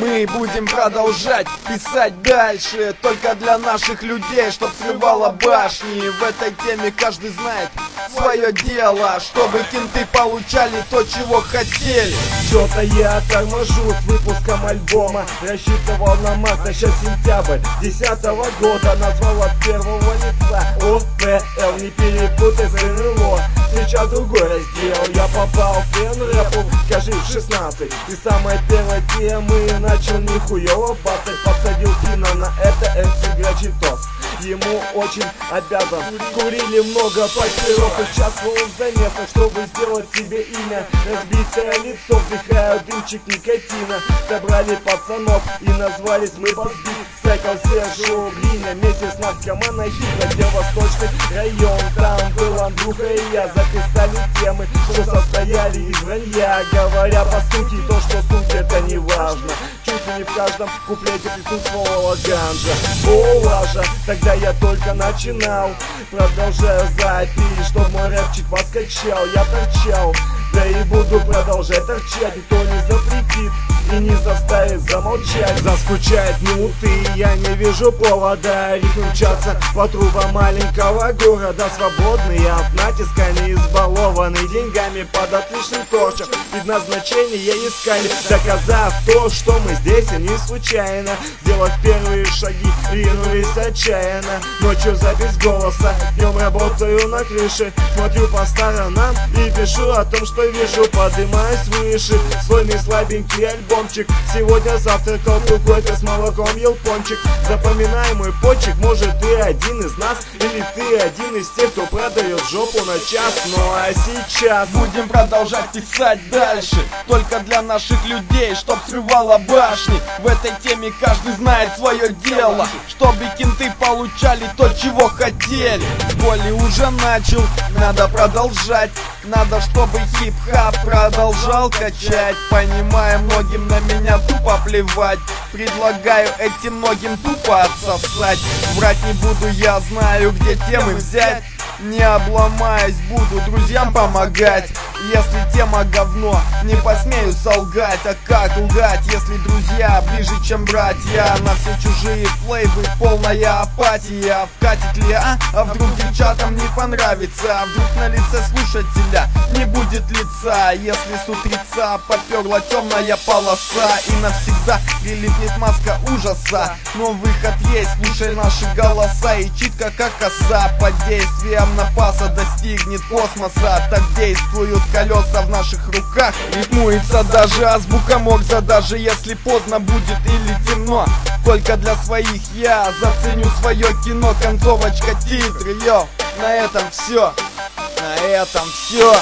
Мы будем продолжать писать дальше, только для наших людей, чтоб срывало башни. В этой теме каждый знает свое дело, чтобы кенты получали то, чего хотели. Что-то я торможу с выпуском альбома. Рассчитывал на март, а сейчас сентябрь 10-го года. Назвал от первого лица ОПЛ, не перепутай с НЛО. Сейчас другой раздел, я попал в фен-рэпу, скажи, в 16. И самой первой темы начал нихуево бацать. Подсадил Кина на это MC Грачитос, ему очень обязан. Курили много папирос, участвовал в замесах, чтобы сделать себе имя. Разбитое лицо, вдыхая дымчик никотина. Собрали пацанов и назвались мы Базбит. Сайкл Сержу Гриня, вместе с наркоманой Хитро, Восточный район. Там был Андрюха и я, записали темы, что состояли из вранья. Говоря по сути, то, что суть, это не важно. Чуть ли не в каждом куплете присутствовала ганжа. О, лажа, тогда я только начинал. Продолжаю запись, чтоб мой рэпчик вас качал. Я торчал, да и буду продолжать торчать. Никто не запретит и не заставит замолчать. Заскучает минуты, я не вижу повода. Ритм мчаться по трубам маленького города. Свободный от натиска, не избалованный деньгами под отличным торчем. Предназначение искали, доказав то, что мы здесь и не случайно. Сделав первые шаги, ринулись отчаянно. Ночью запись голоса, днем работаю на крыше. Смотрю по сторонам и пишу о том, что вижу. Поднимаюсь выше, свой слабенький альбомчик. Сегодня завтракал кофе с молоком, ел пончик. Запоминай мой почек, может ты один из нас, или ты один из тех, кто продает жопу на час. Ну а сейчас будем продолжать писать дальше, только для наших людей, чтоб срывало башни. В этой теме каждый знает свое дело, чтобы кенты получали то, чего хотели. Коли уже начал, надо продолжать. Надо, чтобы хип-хап продолжал качать. Понимаю, многим на меня тупо плевать. Предлагаю этим многим тупо отсосать. Врать не буду, я знаю, где темы взять. Не обломаюсь, буду друзьям помогать. Если тема говно, не посмею солгать. А как лгать, если друзья ближе, чем братья? На все чужие флейвы полная апатия. Вкатит ли, а вдруг девчатам не понравится? А вдруг на лице слушателя не будет лица? Если с утреца поперла темная полоса и навсегда прилипнет маска ужаса. Но выход есть, слушай наши голоса. И читка как коса под действием напаса достигнет космоса. Так действуют колеса в наших руках. Рифмуется даже азбука Морзе, даже если поздно будет или темно. Только для своих я заценю свое кино. Концовочка, титры, йо. На этом все. На этом все.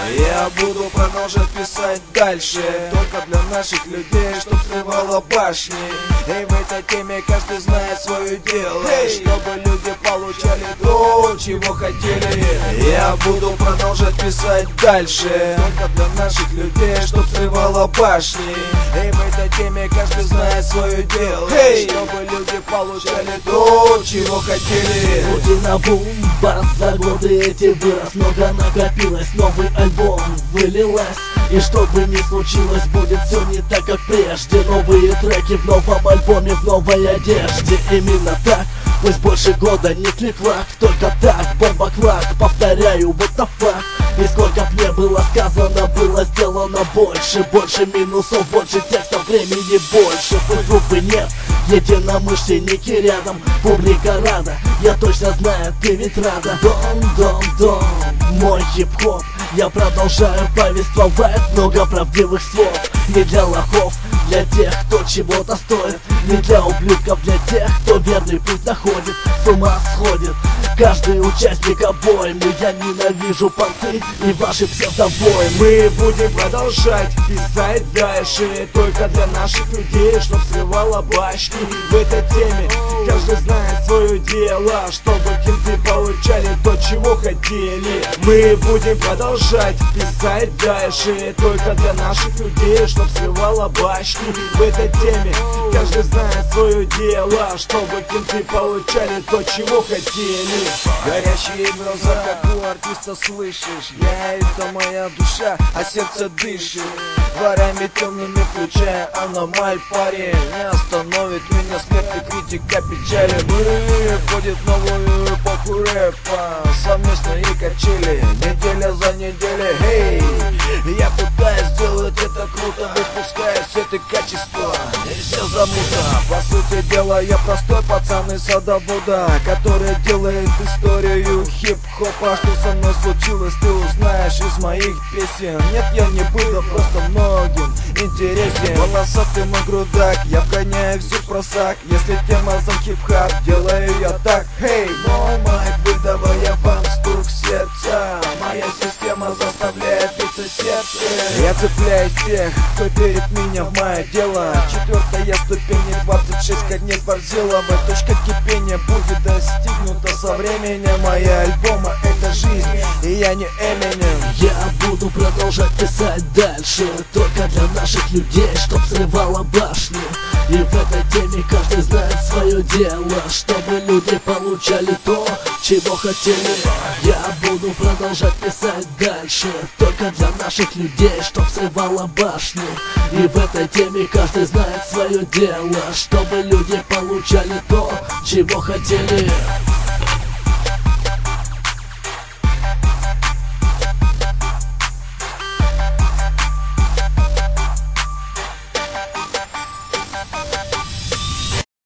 Я буду продолжать писать дальше, только для наших людей, чтоб срывало башни. И в этой теме каждый знает свое дело, чтобы люди получали то, чего хотели. Я буду продолжать писать дальше, только для наших людей, чтоб срывало башни. И в этой теме каждый знает свое дело, чтобы люди получали то, чего хотели. Рутина бумба, за годы эти вырос, много накопилось, новый альбом вылилась. И что бы ни случилось, будет все не так, как прежде. Новые треки в новом альбоме, в новой одежде. Именно так, пусть больше года не клик-клак. Только так, бомба-клак, повторяю, what the fuck. И сколько б не было сказано, было сделано больше. Больше минусов, больше текстов, времени больше. Пусть группы нет, единомышленники рядом, публика рада. Я точно знаю, ты ведь рада. Дом, мой хип-хоп. Я продолжаю повествовать много правдивых слов. Не для лохов, для тех, кто чего-то стоит. Не для ублюдков, для тех, кто верный путь находит. С ума сходит каждый участник обоим. И я ненавижу понты и ваши псевдобои. Мы будем продолжать писать дальше, только для наших людей, чтоб срывало башни. В этой теме каждый знает свое дело, чтобы кенты получали то, чего хотели. Мы будем продолжать писать дальше, только для наших людей, чтоб срывало башни. В этой теме каждый знает свое дело, чтобы кенты получали то, чего хотели. Горящие глаза, как у артиста, слышишь? Я — это моя душа, а сердце дышит. Дворами темными включая аномаль, парень. Не остановит меня смерть и критика печали. Входит в новую эпоху рэпа, совместные качели, неделя за неделей. Эй, я пытаюсь сделать это круто, выпуская все это качество и все замута. По сути дела, я простой пацан из садовода, который делает историю хип-хопа. Что со мной случилось, ты узнаешь из моих песен. Нет, я не буду, просто многим интересен. Волосатый мой грудак, я вгоняю всех просак. Если тема за хип-хап, делаю я так. Хей, мой майк, выдавая вам стук сердца. Моя система заставляет биться сердце. Я цепляю тех, кто верит в меня, в мое дело. Четвертая ступень, 26 конец Барзилова. Точка кипения будет достигнута со временем. Моя альбома — это жизнь, и я не Эминем. Я буду продолжать писать дальше, только для наших людей, чтоб срывало башни. И в этой теме каждый знает свое дело, чтобы люди получали то, чего хотели. Я буду продолжать писать дальше, только для наших людей, чтоб срывало башни. И в этой теме каждый знает свое дело, чтобы люди получали то, чего хотели.